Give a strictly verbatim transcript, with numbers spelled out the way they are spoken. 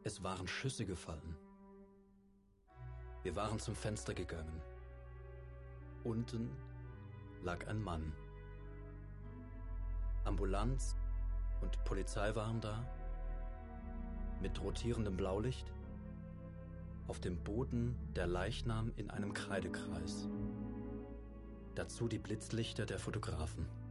Es waren Schüsse gefallen. Wir waren zum Fenster gegangen. Unten lag ein Mann. Ambulanz und Polizei waren da, mit rotierendem Blaulicht. Auf dem Boden der Leichnam in einem Kreidekreis. Dazu die Blitzlichter der Fotografen.